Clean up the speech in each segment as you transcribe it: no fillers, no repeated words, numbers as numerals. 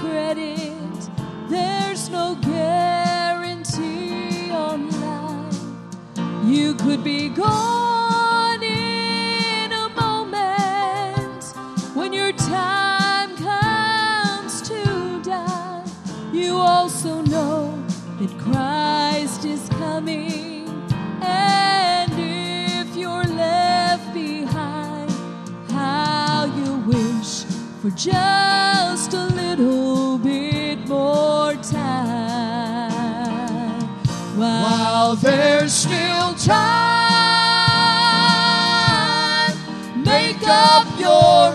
regret it. There's no guarantee on life. You could be gone in a moment. When your time comes to die, you also know that Christ is coming. And if you're left behind, how you wish for just a little bit more time. While there's still time, make up your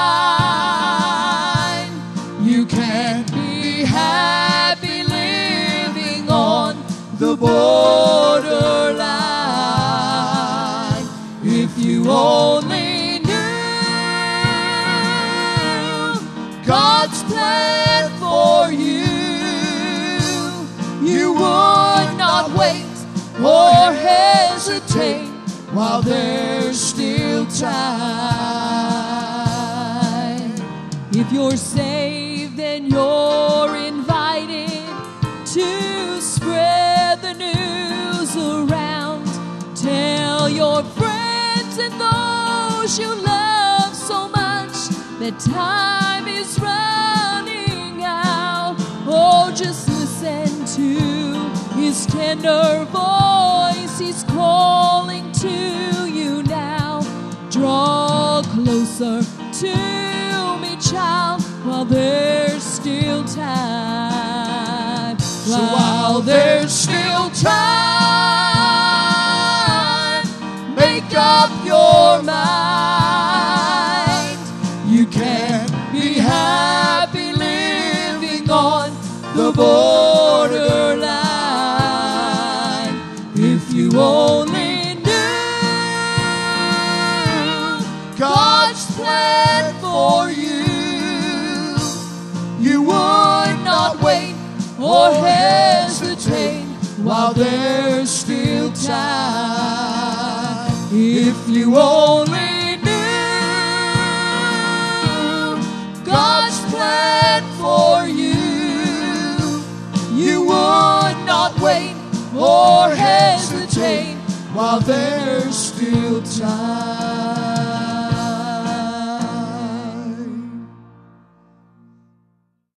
mind. You can't be happy living on the borderline. If you only knew God's plan for you, you would not wait or hesitate while there's still time. If you're saved, then you're invited to spread the news around. Tell your friends and those you love so much that time is running out. Oh, just listen to His tender voice. He's calling to you now. Draw closer to me, child, while there's still time. So while there's still time, make up your mind. You can't be happy living on the borderline. If you only knew God's plan for you, you would not wait or hesitate while there's still time. If you only knew God's plan for you, you would not wait or hesitate while there's still time.